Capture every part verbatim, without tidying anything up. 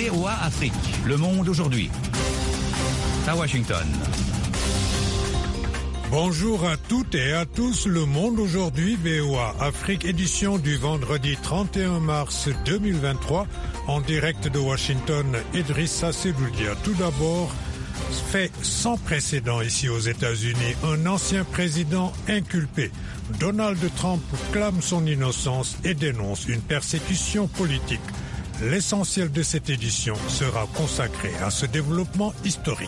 V O A Afrique, Le Monde aujourd'hui. À Washington. Bonjour à toutes et à tous, Le Monde aujourd'hui, V O A Afrique, édition du vendredi trente et un mars deux mille vingt-trois, en direct de Washington, Idrissa Seloudia. Tout d'abord, fait sans précédent ici aux États-Unis, un ancien président inculpé. Donald Trump clame son innocence et dénonce une persécution politique. L'essentiel de cette édition sera consacré à ce développement historique.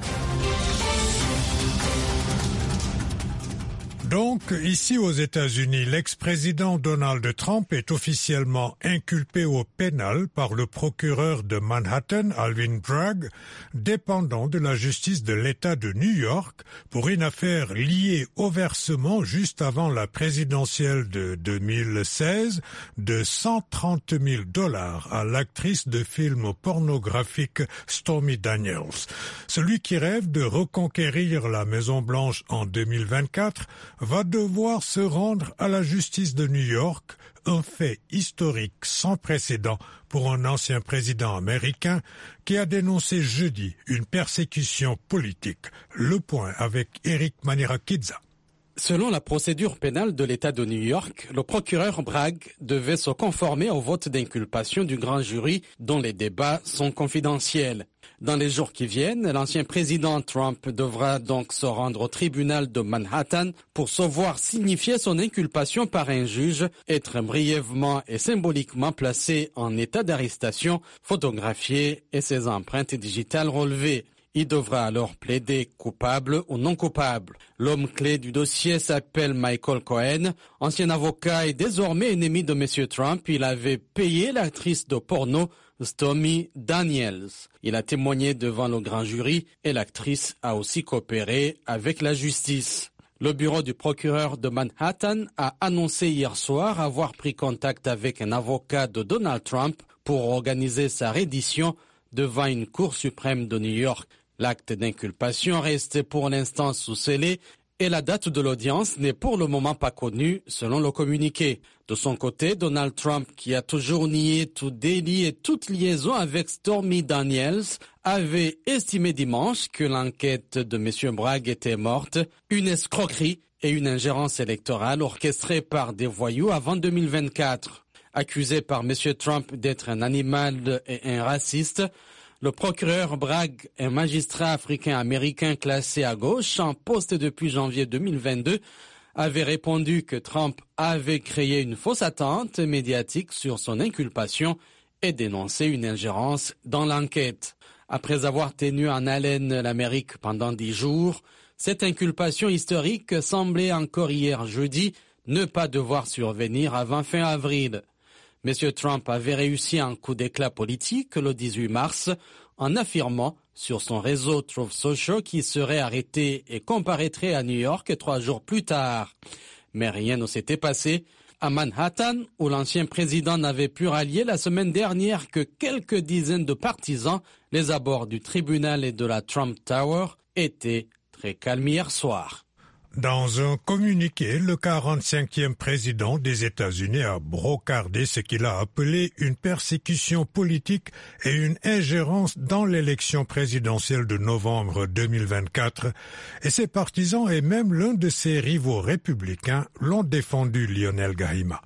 Donc, ici aux États-Unis, l'ex-président Donald Trump est officiellement inculpé au pénal par le procureur de Manhattan, Alvin Bragg, dépendant de la justice de l'État de New York, pour une affaire liée au versement juste avant la présidentielle de deux mille seize de cent trente mille dollars à l'actrice de films pornographiques Stormy Daniels. Celui qui rêve de reconquérir la Maison-Blanche en deux mille vingt-quatre va devoir se rendre à la justice de New York, un fait historique sans précédent pour un ancien président américain qui a dénoncé jeudi une persécution politique. Le point avec Eric Manirakidza. Selon la procédure pénale de l'État de New York, le procureur Bragg devait se conformer au vote d'inculpation du grand jury dont les débats sont confidentiels. Dans les jours qui viennent, l'ancien président Trump devra donc se rendre au tribunal de Manhattan pour se voir signifier son inculpation par un juge, être brièvement et symboliquement placé en état d'arrestation, photographié et ses empreintes digitales relevées. Il devra alors plaider coupable ou non coupable. L'homme clé du dossier s'appelle Michael Cohen. Ancien avocat et désormais ennemi de M. Trump, il avait payé l'actrice de porno Stormy Daniels. Il a témoigné devant le grand jury et l'actrice a aussi coopéré avec la justice. Le bureau du procureur de Manhattan a annoncé hier soir avoir pris contact avec un avocat de Donald Trump pour organiser sa reddition devant une cour suprême de New York. L'acte d'inculpation reste pour l'instant sous scellé et la date de l'audience n'est pour le moment pas connue, selon le communiqué. De son côté, Donald Trump, qui a toujours nié tout délit et toute liaison avec Stormy Daniels, avait estimé dimanche que l'enquête de M. Bragg était morte, une escroquerie et une ingérence électorale orchestrée par des voyous avant deux mille vingt-quatre. Accusé par M. Trump d'être un animal et un raciste, le procureur Bragg, un magistrat africain-américain classé à gauche en poste depuis janvier deux mille vingt-deux, avait répondu que Trump avait créé une fausse attente médiatique sur son inculpation et dénoncé une ingérence dans l'enquête. Après avoir tenu en haleine l'Amérique pendant dix jours, cette inculpation historique semblait encore hier jeudi ne pas devoir survenir avant fin avril. M. Trump avait réussi un coup d'éclat politique le dix-huit mars en affirmant sur son réseau Truth Social qu'il serait arrêté et comparaîtrait à New York trois jours plus tard. Mais rien ne s'était passé. À Manhattan, où l'ancien président n'avait pu rallier la semaine dernière que quelques dizaines de partisans, les abords du tribunal et de la Trump Tower étaient très calmes hier soir. Dans un communiqué, le quarante-cinquième président des États-Unis a brocardé ce qu'il a appelé une persécution politique et une ingérence dans l'élection présidentielle de novembre deux mille vingt-quatre. Et ses partisans et même l'un de ses rivaux républicains l'ont défendu, Lionel Gahima.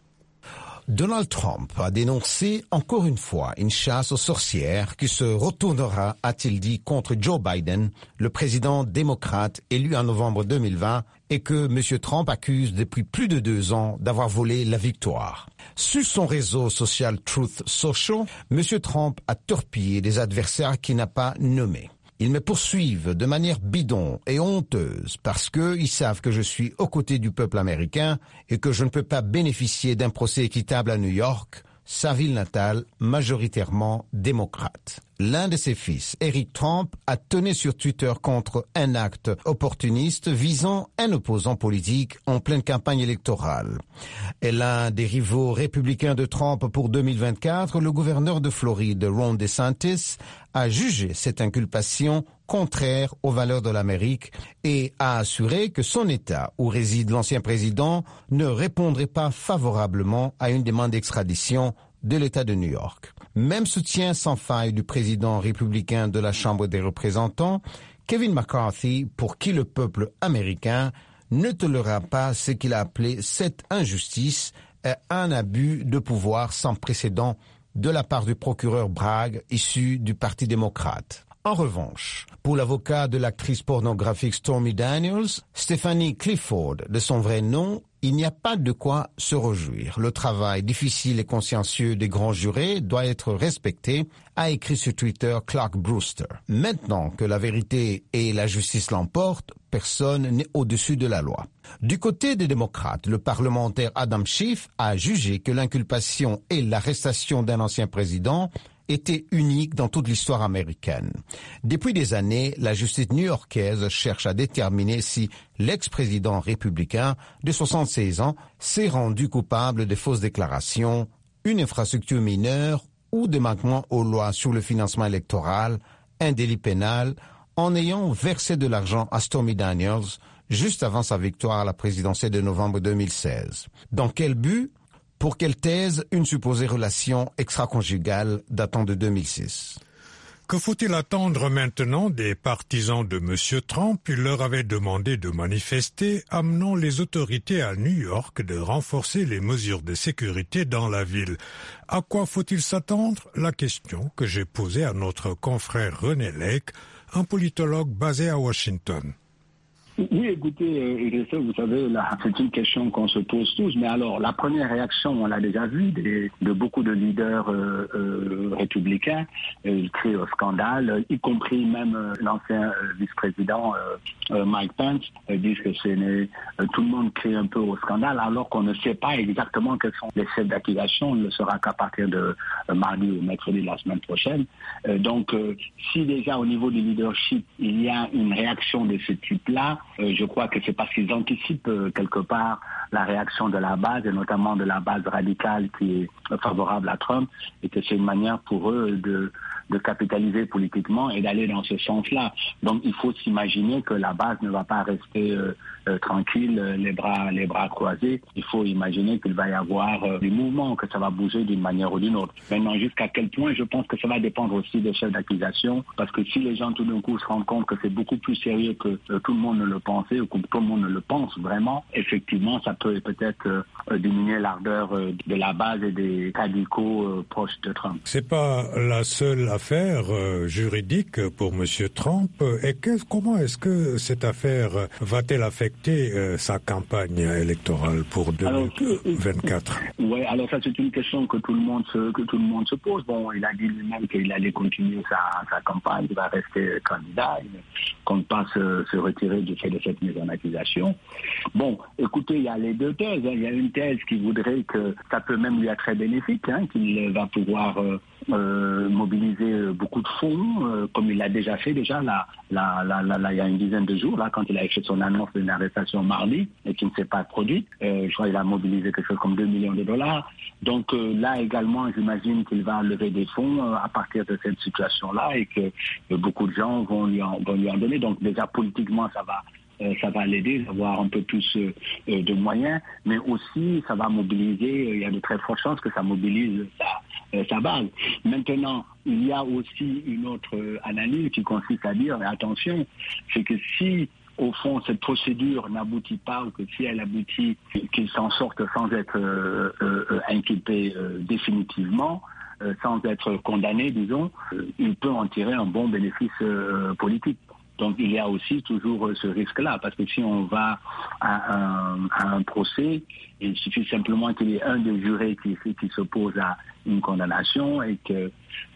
Donald Trump a dénoncé encore une fois une chasse aux sorcières qui se retournera, a-t-il dit, contre Joe Biden, le président démocrate élu en novembre deux mille vingt et que M. Trump accuse depuis plus de deux ans d'avoir volé la victoire. Sur son réseau social Truth Social, M. Trump a torpillé des adversaires qu'il n'a pas nommés. Ils me poursuivent de manière bidon et honteuse parce qu'ils savent que je suis aux côtés du peuple américain et que je ne peux pas bénéficier d'un procès équitable à New York, sa ville natale majoritairement démocrate. L'un de ses fils, Eric Trump, a tenu sur Twitter contre un acte opportuniste visant un opposant politique en pleine campagne électorale. Et l'un des rivaux républicains de Trump pour deux mille vingt-quatre, le gouverneur de Floride, Ron DeSantis, a jugé cette inculpation contraire aux valeurs de l'Amérique et a assuré que son État, où réside l'ancien président, ne répondrait pas favorablement à une demande d'extradition de l'État de New York. Même soutien sans faille du président républicain de la Chambre des représentants, Kevin McCarthy, pour qui le peuple américain ne tolérera pas ce qu'il a appelé cette injustice et un abus de pouvoir sans précédent de la part du procureur Bragg, issu du Parti démocrate. En revanche, pour l'avocat de l'actrice pornographique Stormy Daniels, Stephanie Clifford, de son vrai nom, il n'y a pas de quoi se réjouir. Le travail difficile et consciencieux des grands jurés doit être respecté, a écrit sur Twitter Clark Brewster. Maintenant que la vérité et la justice l'emportent, personne n'est au-dessus de la loi. Du côté des démocrates, le parlementaire Adam Schiff a jugé que l'inculpation et l'arrestation d'un ancien président était unique dans toute l'histoire américaine. Depuis des années, la justice new-yorkaise cherche à déterminer si l'ex-président républicain de soixante-seize ans s'est rendu coupable de fausses déclarations, une infrastructure mineure ou des manquements aux lois sur le financement électoral, un délit pénal, en ayant versé de l'argent à Stormy Daniels juste avant sa victoire à la présidentielle de novembre deux mille seize. Dans quel but ? Pour qu'elle taise une supposée relation extra-conjugale datant de deux mille six. Que faut-il attendre maintenant des partisans de M. Trump? Il leur avait demandé de manifester, amenant les autorités à New York de renforcer les mesures de sécurité dans la ville. À quoi faut-il s'attendre? La question que j'ai posée à notre confrère René Lake, un politologue basé à Washington. Oui, écoutez, euh, vous savez, là, c'est une question qu'on se pose tous. Mais alors, la première réaction, on l'a déjà vu, des, de beaucoup de leaders euh, euh, républicains, euh, ils crient au scandale, euh, y compris même euh, l'ancien euh, vice-président euh, euh, Mike Pence, euh, disent que c'est euh, tout le monde crie un peu au scandale, alors qu'on ne sait pas exactement quels sont les chefs d'accusation. On ne le saura qu'à partir de euh, mardi ou mercredi de la semaine prochaine. Euh, donc, euh, si déjà au niveau du leadership, il y a une réaction de ce type-là, Euh, je crois que c'est parce qu'ils anticipent euh, quelque part la réaction de la base, et notamment de la base radicale qui est favorable à Trump, et que c'est une manière pour eux de, de capitaliser politiquement et d'aller dans ce sens-là. Donc il faut s'imaginer que la base ne va pas rester euh, euh, tranquille, les bras, les bras croisés. Il faut imaginer qu'il va y avoir euh, des mouvements, que ça va bouger d'une manière ou d'une autre. Maintenant, jusqu'à quel point, je pense que ça va dépendre aussi des chefs d'accusation, parce que si les gens tout d'un coup se rendent compte que c'est beaucoup plus sérieux que euh, tout le monde ne le pensait, ou que tout le monde ne le pense vraiment, effectivement, ça peut peut-être euh, diminuer l'ardeur euh, de la base et des radicaux euh, proches de Trump. C'est pas la seule affaire euh, juridique pour M. Trump. Et que, comment est-ce que cette affaire va-t-elle affecter euh, sa campagne électorale pour deux mille vingt-quatre? Oui, alors ça c'est une question que tout le monde se, que tout le monde se pose. Bon, il a dit lui-même qu'il allait continuer sa, sa campagne, il va rester candidat, il ne compte pas se, se retirer du fait de cette mise en accusation. Bon, écoutez, il y a les deux thèses. Hein. Il y a une thèse qui voudrait que ça peut même lui être très bénéfique, hein, qu'il va pouvoir euh, euh, mobiliser beaucoup de fonds, euh, comme il l'a déjà fait déjà là, là, là, là, là, il y a une dizaine de jours, là, quand il a fait son annonce d'une arrestation mardi et qui ne s'est pas produite. Euh, je crois qu'il a mobilisé quelque chose comme deux millions de dollars. Donc euh, là également, j'imagine qu'il va lever des fonds euh, à partir de cette situation-là, et que euh, beaucoup de gens vont lui en, vont lui en donner. Donc déjà politiquement, ça va Euh, ça va l'aider d'avoir un peu plus euh, de moyens, mais aussi ça va mobiliser, euh, il y a de très fortes chances que ça mobilise sa, euh, sa base. Maintenant, il y a aussi une autre euh, analyse qui consiste à dire, mais attention, c'est que si au fond cette procédure n'aboutit pas, ou que si elle aboutit, qu'il s'en sorte sans être euh, euh, inculpé euh, définitivement, euh, sans être condamné, disons, euh, il peut en tirer un bon bénéfice euh, politique. Donc il y a aussi toujours ce risque-là, parce que si on va à un, à un procès, il suffit simplement qu'il y ait un des jurés qui, qui s'oppose à une condamnation et qu'il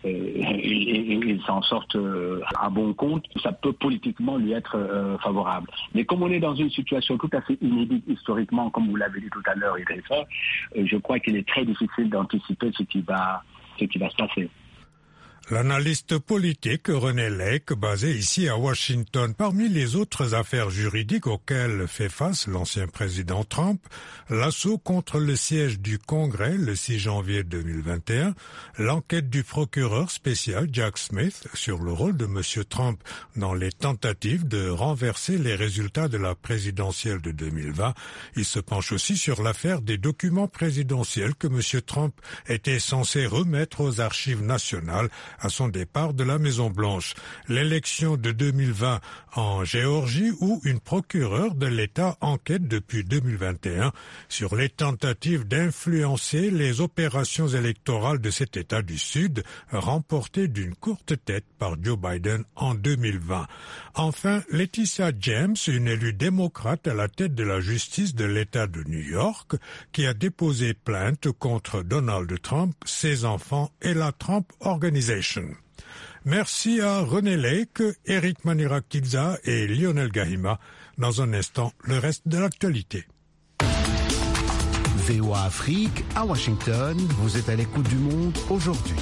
euh, s'en sorte euh, à bon compte, ça peut politiquement lui être euh, favorable. Mais comme on est dans une situation tout à fait inédite historiquement, comme vous l'avez dit tout à l'heure, Idrissa, euh, je crois qu'il est très difficile d'anticiper ce qui va, ce qui va se passer. L'analyste politique René Lake, basé ici à Washington. Parmi les autres affaires juridiques auxquelles fait face l'ancien président Trump, l'assaut contre le siège du Congrès le six janvier deux mille vingt et un, l'enquête du procureur spécial Jack Smith sur le rôle de M. Trump dans les tentatives de renverser les résultats de la présidentielle de deux mille vingt. Il se penche aussi sur l'affaire des documents présidentiels que M. Trump était censé remettre aux archives nationales à son départ de la Maison-Blanche. L'élection de deux mille vingt en Géorgie où une procureure de l'État enquête depuis deux mille vingt et un sur les tentatives d'influencer les opérations électorales de cet État du Sud, remportées d'une courte tête par Joe Biden en deux mille vingt. Enfin, Letitia James, une élue démocrate à la tête de la justice de l'État de New York, qui a déposé plainte contre Donald Trump, ses enfants et la Trump Organization. Merci à René Lake, Eric Manirakidza et Lionel Gahima. Dans un instant, le reste de l'actualité. V O A Afrique, à Washington, vous êtes à l'écoute du monde aujourd'hui.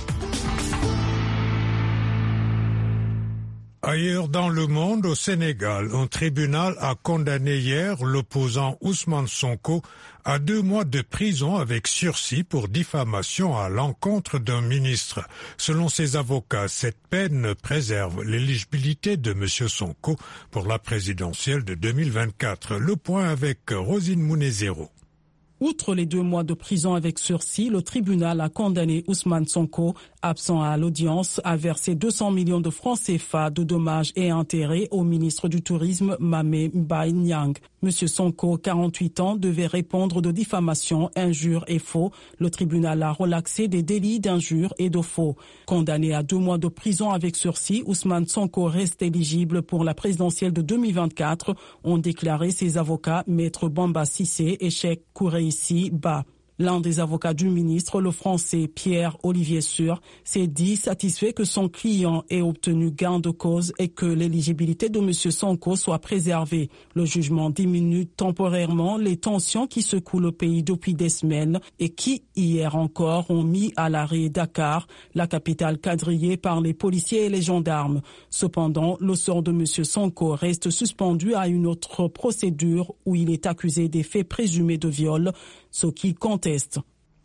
Ailleurs dans le monde, au Sénégal, un tribunal a condamné hier l'opposant Ousmane Sonko à deux mois de prison avec sursis pour diffamation à l'encontre d'un ministre. Selon ses avocats, cette peine préserve l'éligibilité de M. Sonko pour la présidentielle de deux mille vingt-quatre. Le point avec Rosine Mounezero. Outre les deux mois de prison avec sursis, le tribunal a condamné Ousmane Sonko, absent à l'audience, à verser deux cents millions de francs C F A de dommages et intérêts au ministre du Tourisme, Mamé Mbaye Niang. Monsieur Sonko, quarante-huit ans, devait répondre de diffamation, injure et faux. Le tribunal a relaxé des délits d'injure et de faux. Condamné à deux mois de prison avec sursis, Ousmane Sonko reste éligible pour la présidentielle de deux mille vingt-quatre, ont déclaré ses avocats Maître Bamba Sissé et Cheikh Koureissi Ba. L'un des avocats du ministre, le français Pierre-Olivier Sur, s'est dit satisfait que son client ait obtenu gain de cause et que l'éligibilité de M. Sonko soit préservée. Le jugement diminue temporairement les tensions qui secouent le pays depuis des semaines et qui, hier encore, ont mis à l'arrêt Dakar, la capitale quadrillée par les policiers et les gendarmes. Cependant, le sort de M. Sonko reste suspendu à une autre procédure où il est accusé des faits présumés de viol, ce qui conteste.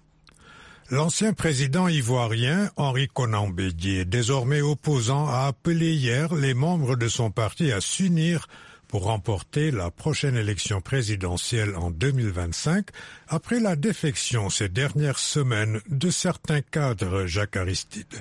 L'ancien président ivoirien Henri Konan Bédié, désormais opposant, a appelé hier les membres de son parti à s'unir pour remporter la prochaine élection présidentielle en deux mille vingt-cinq, après la défection ces dernières semaines de certains cadres Jacques Aristide.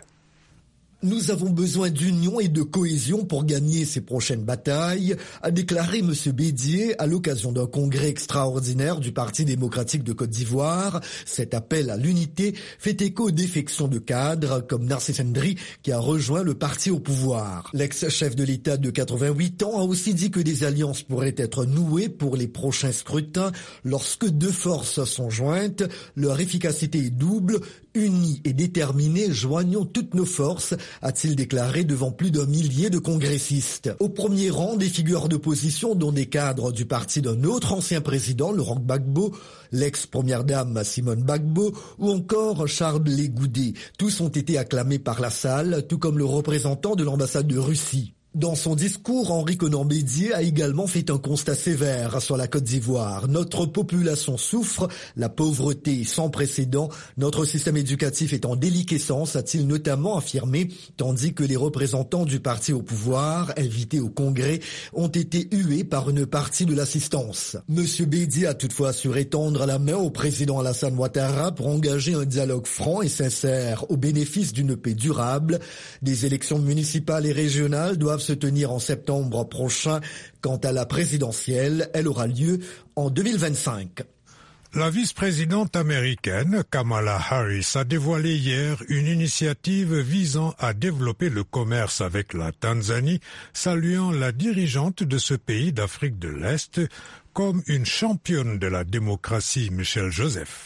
Nous avons besoin d'union et de cohésion pour gagner ces prochaines batailles, a déclaré M. Bédié à l'occasion d'un congrès extraordinaire du Parti démocratique de Côte d'Ivoire. Cet appel à l'unité fait écho aux défections de cadres comme Narcisse Ndri qui a rejoint le parti au pouvoir. L'ex-chef de l'État de quatre-vingt-huit ans a aussi dit que des alliances pourraient être nouées pour les prochains scrutins lorsque deux forces sont jointes. Leur efficacité est double. Unis et déterminés, joignons toutes nos forces, a-t-il déclaré devant plus d'un millier de congressistes. Au premier rang, des figures d'opposition, dont des cadres du parti d'un autre ancien président, Laurent Gbagbo, l'ex-première dame Simone Gbagbo, ou encore Charles Blé Goudé. Tous ont été acclamés par la salle, tout comme le représentant de l'ambassade de Russie. Dans son discours, Henri Konan Bédié a également fait un constat sévère sur la Côte d'Ivoire. Notre population souffre, la pauvreté est sans précédent, notre système éducatif est en déliquescence, a-t-il notamment affirmé, tandis que les représentants du parti au pouvoir, invités au Congrès, ont été hués par une partie de l'assistance. Monsieur Bédié a toutefois assuré tendre la main au président Alassane Ouattara pour engager un dialogue franc et sincère au bénéfice d'une paix durable. Des élections municipales et régionales doivent se tenir en septembre prochain. Quant à la présidentielle, elle aura lieu en deux mille vingt-cinq. La vice-présidente américaine Kamala Harris a dévoilé hier une initiative visant à développer le commerce avec la Tanzanie, saluant la dirigeante de ce pays d'Afrique de l'Est comme une championne de la démocratie, Michel Joseph.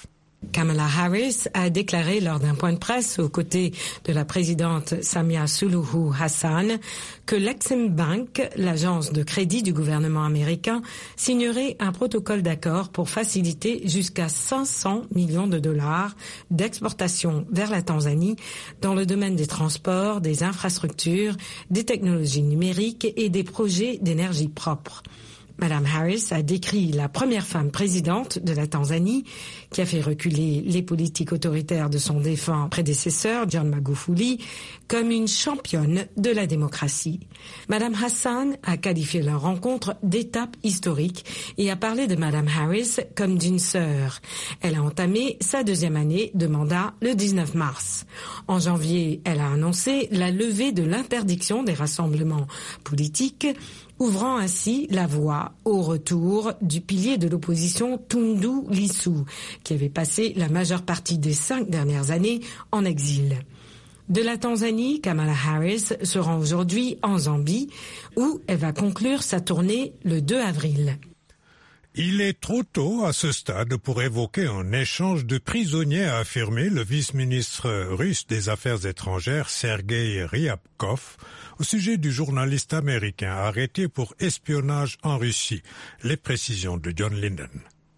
Kamala Harris a déclaré lors d'un point de presse aux côtés de la présidente Samia Suluhu Hassan que l'Exim Bank, l'agence de crédit du gouvernement américain, signerait un protocole d'accord pour faciliter jusqu'à cinq cents millions de dollars d'exportation vers la Tanzanie dans le domaine des transports, des infrastructures, des technologies numériques et des projets d'énergie propre. Madame Harris a décrit la première femme présidente de la Tanzanie qui a fait reculer les politiques autoritaires de son défunt prédécesseur, John Magufuli, comme une championne de la démocratie. Madame Hassan a qualifié leur rencontre d'étape historique et a parlé de Madame Harris comme d'une sœur. Elle a entamé sa deuxième année de mandat le dix-neuf mars. En janvier, elle a annoncé la levée de l'interdiction des rassemblements politiques, ouvrant ainsi la voie au retour du pilier de l'opposition Tundu Lissu, qui avait passé la majeure partie des cinq dernières années en exil. De la Tanzanie, Kamala Harris se rend aujourd'hui en Zambie, où elle va conclure sa tournée le deux avril. Il est trop tôt à ce stade pour évoquer un échange de prisonniers, a affirmé le vice-ministre russe des Affaires étrangères Sergei Ryabkov au sujet du journaliste américain arrêté pour espionnage en Russie. Les précisions de John Linden.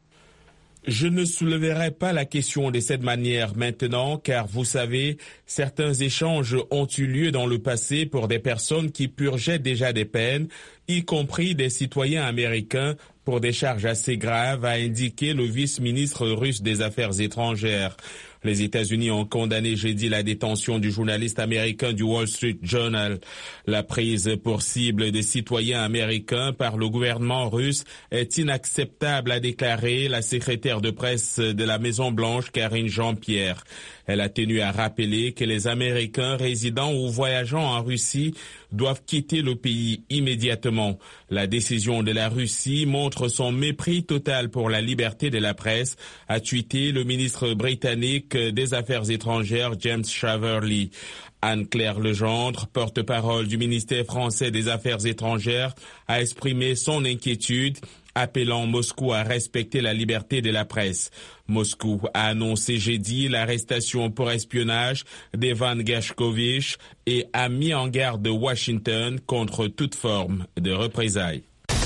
Je ne soulèverai pas la question de cette manière maintenant, car vous savez, certains échanges ont eu lieu dans le passé pour des personnes qui purgeaient déjà des peines, y compris des citoyens américains, pour des charges assez graves, a indiqué le vice-ministre russe des Affaires étrangères. Les États-Unis ont condamné jeudi la détention du journaliste américain du Wall Street Journal. La prise pour cible des citoyens américains par le gouvernement russe est inacceptable, a déclaré la secrétaire de presse de la Maison-Blanche, Karine Jean-Pierre. Elle a tenu à rappeler que les Américains résidant ou voyageant en Russie doivent quitter le pays immédiatement. La décision de la Russie montre son mépris total pour la liberté de la presse, a tweeté le ministre britannique des Affaires étrangères James Cleverly. Anne-Claire Legendre, porte-parole du ministère français des Affaires étrangères, a exprimé son inquiétude, appelant Moscou à respecter la liberté de la presse. Moscou a annoncé jeudi l'arrestation pour espionnage d'Evan Gershkovich et a mis en garde Washington contre toute forme de représailles.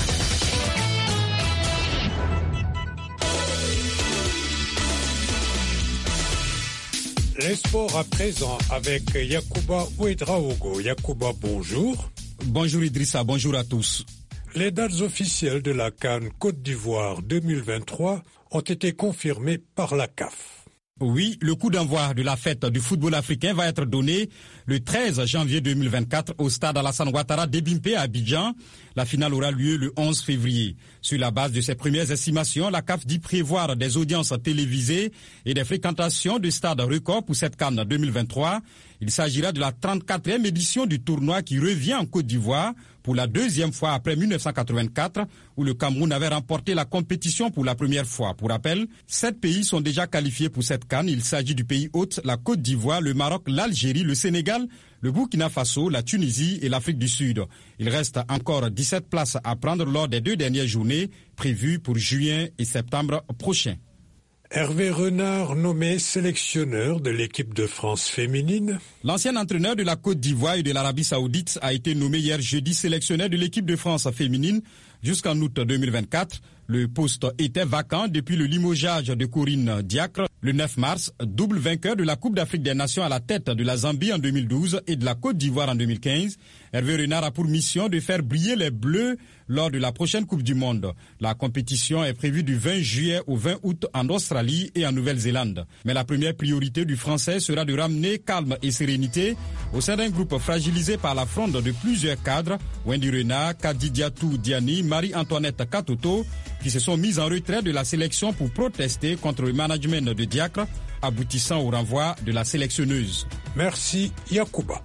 Les sports à présent avec Yacouba Ouedraogo. Yacouba, bonjour. Bonjour Idrissa, bonjour à tous. Les dates officielles de la CAN Côte d'Ivoire deux mille vingt-trois ont été confirmées par la C A F. Oui, le coup d'envoi de la fête du football africain va être donné le treize janvier deux mille vingt-quatre au stade Alassane Ouattara d'Ebimpe à Abidjan. La finale aura lieu le onze février. Sur la base de ses premières estimations, la C A F dit prévoir des audiences télévisées et des fréquentations de stades records pour cette CAN deux mille vingt-trois. Il s'agira de la trente-quatrième édition du tournoi qui revient en Côte d'Ivoire pour la deuxième fois après mille neuf cent quatre-vingt-quatre, où le Cameroun avait remporté la compétition pour la première fois. Pour rappel, sept pays sont déjà qualifiés pour cette CAN. Il s'agit du pays hôte, la Côte d'Ivoire, le Maroc, l'Algérie, le Sénégal, le Burkina Faso, la Tunisie et l'Afrique du Sud. Il reste encore dix-sept places à prendre lors des deux dernières journées prévues pour juin et septembre prochains. Hervé Renard, nommé sélectionneur de l'équipe de France féminine. L'ancien entraîneur de la Côte d'Ivoire et de l'Arabie Saoudite a été nommé hier jeudi sélectionneur de l'équipe de France féminine jusqu'en août deux mille vingt-quatre. Le poste était vacant depuis le limogeage de Corinne Diacre le neuf mars, double vainqueur de la Coupe d'Afrique des Nations à la tête de la Zambie en deux mille douze et de la Côte d'Ivoire en deux mille quinze. Hervé Renard a pour mission de faire briller les Bleus lors de la prochaine Coupe du Monde. La compétition est prévue du vingt juillet au vingt août en Australie et en Nouvelle-Zélande. Mais la première priorité du Français sera de ramener calme et sérénité au sein d'un groupe fragilisé par la fronde de plusieurs cadres, Wendy Renard, Kadidiatou Diani, Marie-Antoinette Katoto, qui se sont mis en retrait de la sélection pour protester contre le management de Diacre, aboutissant au renvoi de la sélectionneuse. Merci Yacouba.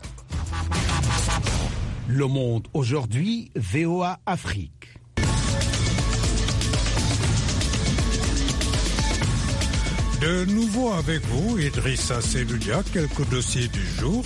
Le Monde aujourd'hui, V O A Afrique. De nouveau avec vous, Idrissa Seloudia, quelques dossiers du jour.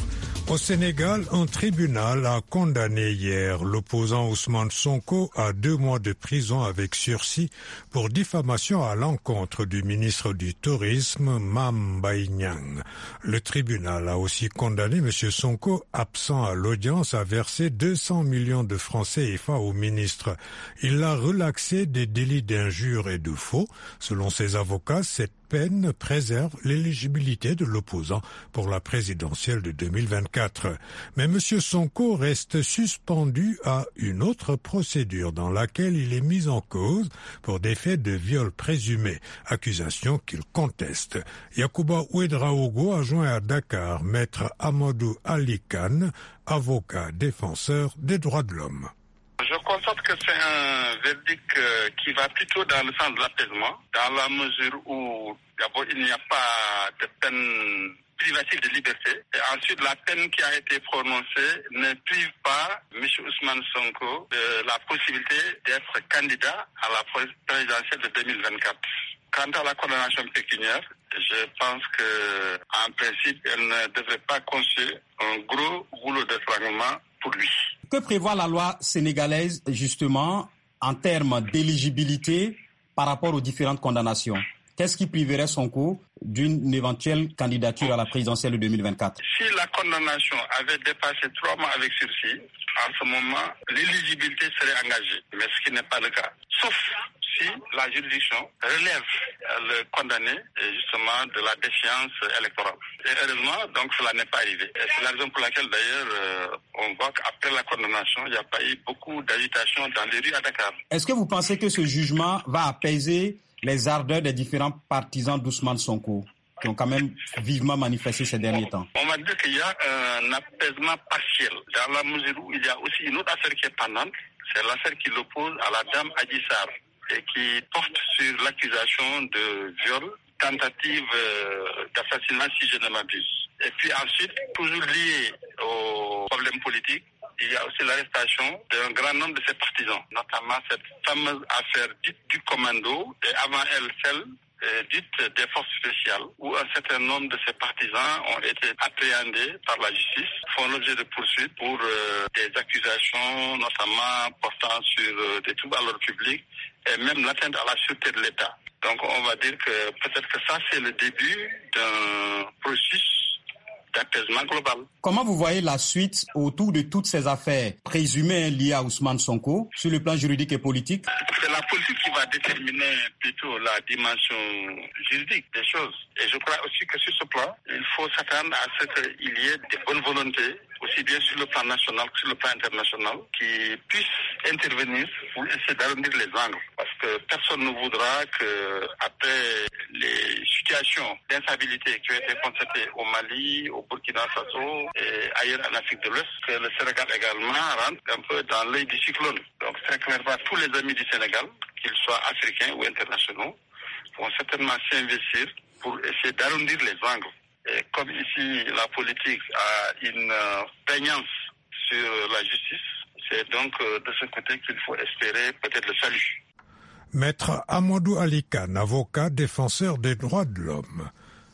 Au Sénégal, un tribunal a condamné hier l'opposant Ousmane Sonko à deux mois de prison avec sursis pour diffamation à l'encontre du ministre du Tourisme, Mame Mbaye Niang. Le tribunal a aussi condamné M. Sonko, absent à l'audience, à verser deux cents millions de francs C F A au ministre. Il l'a relaxé des délits d'injure et de faux. Selon ses avocats, cette peine préserve l'éligibilité de l'opposant pour la présidentielle de deux mille vingt-quatre. Mais M. Sonko reste suspendu à une autre procédure dans laquelle il est mis en cause pour des faits de viol présumés, accusation qu'il conteste. Yacouba Ouedraogo a joint à Dakar maître Amadou Ali Khan, avocat défenseur des droits de l'homme. Je constate que c'est un verdict qui va plutôt dans le sens de l'apaisement, dans la mesure où d'abord il n'y a pas de peine privative de liberté, et ensuite la peine qui a été prononcée ne prive pas M. Ousmane Sonko de la possibilité d'être candidat à la présidentielle de deux mille vingt-quatre. Quant à la condamnation pécuniaire, je pense que, en principe, elle ne devrait pas constituer un gros goulot d'étranglement pour lui. Que prévoit la loi sénégalaise, justement, en termes d'éligibilité par rapport aux différentes condamnations? Qu'est-ce qui priverait Sonko d'une éventuelle candidature à la présidentielle de deux mille vingt-quatre? Si la condamnation avait dépassé trois mois avec sursis, en ce moment, l'éligibilité serait engagée, mais ce qui n'est pas le cas. Sauf si la juridiction relève le condamné justement de la défiance électorale. Et heureusement, donc cela n'est pas arrivé. Et c'est la raison pour laquelle d'ailleurs euh, on voit qu'après la condamnation, il n'y a pas eu beaucoup d'agitation dans les rues à Dakar. Est-ce que vous pensez que ce jugement va apaiser les ardeurs des différents partisans d'Ousmane Sonko, qui ont quand même vivement manifesté ces derniers temps? On va dire qu'il y a un apaisement partiel, dans la mesure où il y a aussi une autre affaire qui est pendante, c'est l'affaire qui l'oppose à la dame Adji Sarr, et qui porte sur l'accusation de viol, tentative euh, d'assassinat si je ne m'abuse. Et puis ensuite, toujours lié aux problèmes politiques, il y a aussi l'arrestation d'un grand nombre de ses partisans, notamment cette fameuse affaire dite du commando, et avant elle, celle euh, dite des forces spéciales, où un certain nombre de ses partisans ont été appréhendés par la justice, font l'objet de poursuites pour euh, des accusations, notamment portant sur euh, des troubles à l'ordre public, et même l'atteinte à la sûreté de l'État. Donc on va dire que peut-être que ça c'est le début d'un processus d'apaisement global. Comment vous voyez la suite autour de toutes ces affaires présumées liées à Ousmane Sonko sur le plan juridique et politique? C'est la politique qui va déterminer plutôt la dimension juridique des choses. Et je crois aussi que sur ce plan, il faut s'attendre à ce qu'il y ait des bonnes volontés, aussi bien sur le plan national que sur le plan international, qui puissent intervenir pour essayer d'arrondir les angles. Parce que personne ne voudra que, après les situations d'instabilité qui ont été constatées au Mali, au Burkina Faso et ailleurs en Afrique de l'Ouest, que le Sénégal également rentre un peu dans l'œil du cyclone. Donc très clairement, tous les amis du Sénégal, qu'ils soient africains ou internationaux, vont certainement s'investir pour essayer d'arrondir les angles. Et comme ici, la politique a une prégnance sur la justice, c'est donc de ce côté qu'il faut espérer peut-être le salut. Maître Amadou Ali Khan, avocat défenseur des droits de l'homme.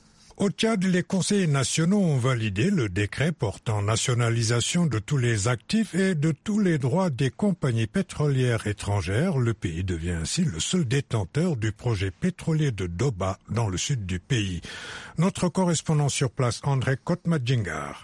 Au Tchad, les conseillers nationaux ont validé le décret portant nationalisation de tous les actifs et de tous les droits des compagnies pétrolières étrangères. Le pays devient ainsi le seul détenteur du projet pétrolier de Doba dans le sud du pays. Notre correspondant sur place, André Kotmadjingar.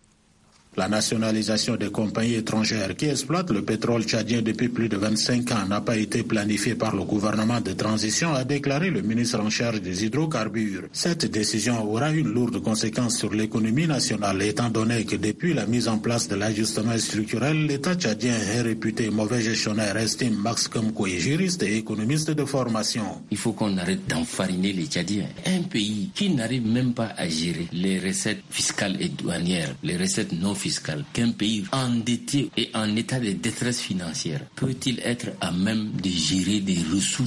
La nationalisation des compagnies étrangères qui exploitent le pétrole tchadien depuis plus de vingt-cinq ans n'a pas été planifiée par le gouvernement de transition, a déclaré le ministre en charge des hydrocarbures. Cette décision aura une lourde conséquence sur l'économie nationale, étant donné que depuis la mise en place de l'ajustement structurel, l'État tchadien est réputé mauvais gestionnaire, estime Max Kamkoué, juriste et économiste de formation. Il faut qu'on arrête d'enfariner les Tchadiens. Un pays qui n'arrive même pas à gérer les recettes fiscales et douanières, les recettes non fiscales, qu'un pays endetté et en état de détresse financière peut-il être à même de gérer des ressources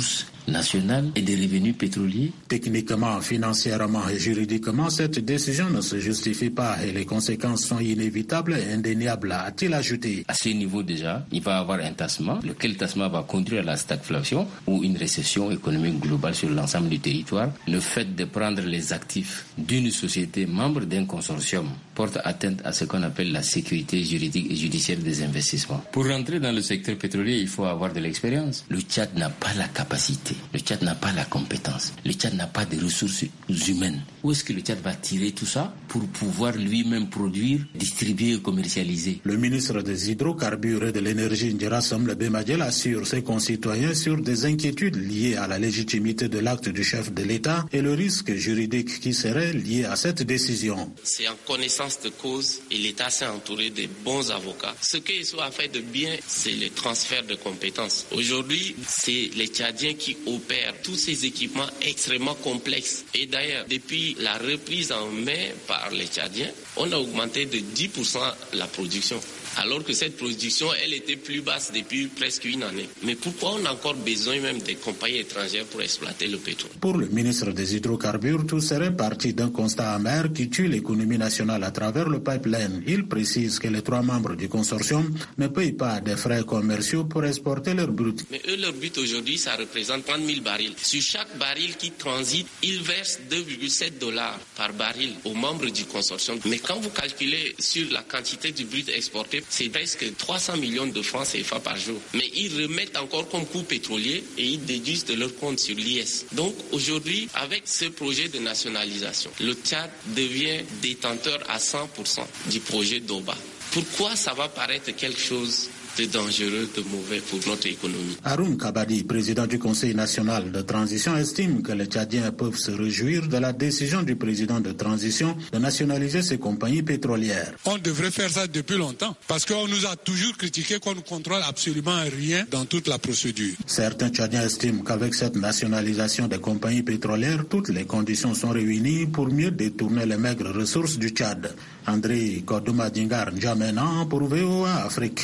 nationale et des revenus pétroliers. Techniquement, financièrement et juridiquement, cette décision ne se justifie pas et les conséquences sont inévitables et indéniables, a-t-il ajouté. À ce niveau déjà, il va y avoir un tassement, lequel tassement va conduire à la stagflation ou une récession économique globale sur l'ensemble du territoire. Le fait de prendre les actifs d'une société membre d'un consortium porte atteinte à ce qu'on appelle la sécurité juridique et judiciaire des investissements. Pour rentrer dans le secteur pétrolier, il faut avoir de l'expérience. Le Tchad n'a pas la capacité, le Tchad n'a pas la compétence, le Tchad n'a pas de ressources humaines. Où est-ce que le Tchad va tirer tout ça pour pouvoir lui-même produire, distribuer et commercialiser? Le ministre des Hydrocarbures et de l'Énergie, Ndjera Samle Bemadiel, assure ses concitoyens sur des inquiétudes liées à la légitimité de l'acte du chef de l'État et le risque juridique qui serait lié à cette décision. C'est en connaissance de cause et l'État s'est entouré de bons avocats. Ce qu'ils ont fait de bien, c'est le transfert de compétences. Aujourd'hui, c'est les Tchadiens qui opèrent tous ces équipements extrêmement complexes. Et d'ailleurs, depuis la reprise en main par les Tchadiens, on a augmenté de dix pour cent la production. Alors que cette production, elle était plus basse depuis presque une année. Mais pourquoi on a encore besoin même des compagnies étrangères pour exploiter le pétrole? Pour le ministre des Hydrocarbures, tout serait parti d'un constat amer qui tue l'économie nationale à travers le pipeline. Il précise que les trois membres du consortium ne payent pas des frais commerciaux pour exporter leur brut. Mais eux, leur but aujourd'hui, ça représente trente mille barils. Sur chaque baril qui transite, ils versent deux virgule sept dollars par baril aux membres du consortium. Mais quand vous calculez sur la quantité du brut exporté, c'est presque trois cents millions de francs C F A par jour. Mais ils remettent encore comme coût pétrolier et ils déduisent de leur compte sur l'I S. Donc aujourd'hui, avec ce projet de nationalisation, le Tchad devient détenteur à cent pour cent du projet d'Oba. Pourquoi ça va paraître quelque chose de dangereux, de mauvais pour notre économie? Haroun Kabadi, président du Conseil national de transition, estime que les Tchadiens peuvent se réjouir de la décision du président de transition de nationaliser ces compagnies pétrolières. On devrait faire ça depuis longtemps parce qu'on nous a toujours critiqué qu'on ne contrôle absolument rien dans toute la procédure. Certains Tchadiens estiment qu'avec cette nationalisation des compagnies pétrolières, toutes les conditions sont réunies pour mieux détourner les maigres ressources du Tchad. André Koduma Dingar N'Djamena pour V O A Afrique.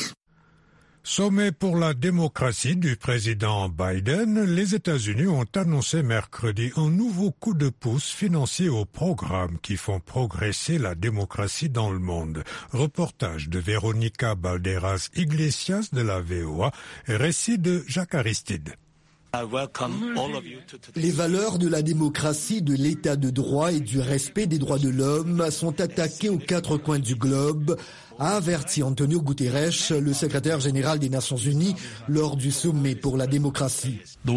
Sommet pour la démocratie du président Biden, les États-Unis ont annoncé mercredi un nouveau coup de pouce financier aux programmes qui font progresser la démocratie dans le monde. Reportage de Véronica Balderas Iglesias de la V O A et récit de Jacques Aristide. Les valeurs de la démocratie, de l'état de droit et du respect des droits de l'homme sont attaquées aux quatre coins du globe, a averti Antonio Guterres, le secrétaire général des Nations Unies, lors du sommet pour la démocratie. Les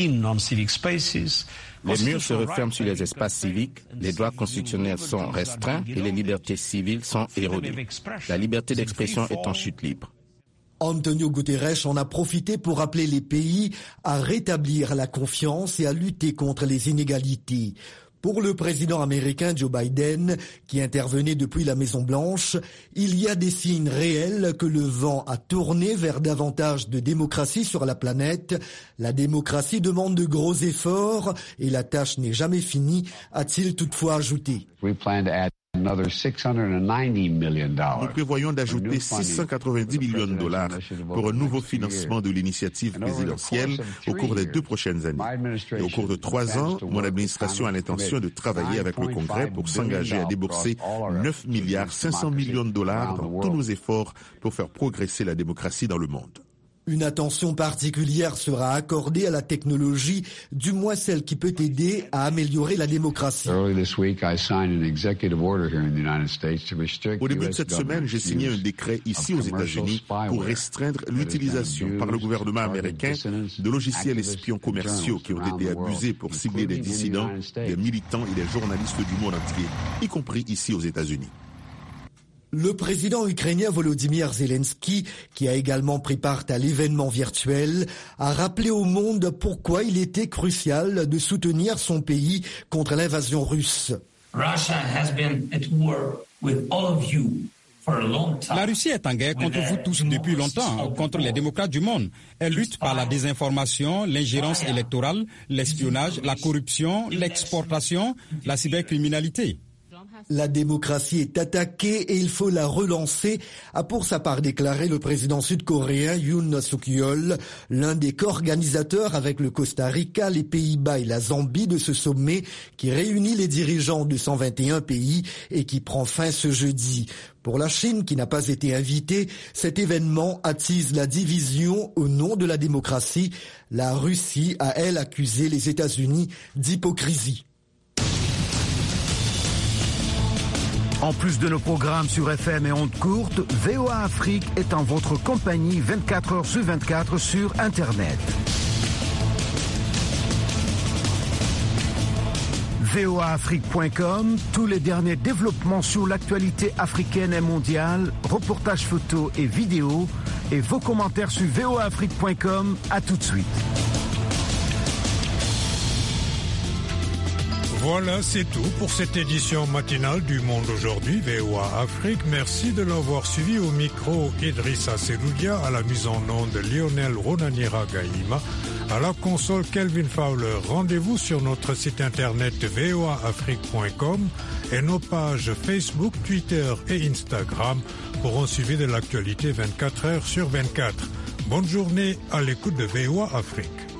murs se referment sur les espaces civiques, les droits constitutionnels sont restreints et les libertés civiles sont érodées. La liberté d'expression est en chute libre. Antonio Guterres en a profité pour appeler les pays à rétablir la confiance et à lutter contre les inégalités. Pour le président américain Joe Biden, qui intervenait depuis la Maison-Blanche, il y a des signes réels que le vent a tourné vers davantage de démocratie sur la planète. La démocratie demande de gros efforts et la tâche n'est jamais finie, a-t-il toutefois ajouté. Nous prévoyons d'ajouter six cent quatre-vingt-dix millions de dollars pour un nouveau financement de l'initiative présidentielle au cours des deux prochaines années. Et au cours de trois ans, mon administration a l'intention de travailler avec le Congrès pour s'engager à débourser neuf milliards cinq cents millions de dollars dans tous nos efforts pour faire progresser la démocratie dans le monde. Une attention particulière sera accordée à la technologie, du moins celle qui peut aider à améliorer la démocratie. Au début de cette semaine, j'ai signé un décret ici aux États-Unis pour restreindre l'utilisation par le gouvernement américain de logiciels espions commerciaux qui ont été abusés pour cibler des dissidents, des militants et des journalistes du monde entier, y compris ici aux États-Unis. Le président ukrainien Volodymyr Zelensky, qui a également pris part à l'événement virtuel, a rappelé au monde pourquoi il était crucial de soutenir son pays contre l'invasion russe. La Russie est en guerre contre vous tous depuis longtemps, contre les démocrates du monde. Elle lutte par la désinformation, l'ingérence électorale, l'espionnage, la corruption, l'exportation, la cybercriminalité. La démocratie est attaquée et il faut la relancer, a pour sa part déclaré le président sud-coréen Yoon Suk-yeol, l'un des co-organisateurs avec le Costa Rica, les Pays-Bas et la Zambie de ce sommet qui réunit les dirigeants de cent vingt et un pays et qui prend fin ce jeudi. Pour la Chine, qui n'a pas été invitée, cet événement attise la division au nom de la démocratie. La Russie a, elle, accusé les États-Unis d'hypocrisie. En plus de nos programmes sur F M et ondes courtes, V O A Afrique est en votre compagnie vingt-quatre heures sur vingt-quatre sur Internet. V O A Afrique point com, tous les derniers développements sur l'actualité africaine et mondiale, reportages photos et vidéos, et vos commentaires sur V O A Afrique point com. À tout de suite. Voilà, c'est tout pour cette édition matinale du Monde aujourd'hui, V O A Afrique. Merci de l'avoir suivi. Au micro, Idrissa Seloudia, à la mise en onde Lionel Ronanira Gaïma, à la console Kelvin Fowler. Rendez-vous sur notre site internet V O A Afrique point com et nos pages Facebook, Twitter et Instagram pour un suivi de l'actualité vingt-quatre heures sur vingt-quatre. Bonne journée à l'écoute de V O A Afrique.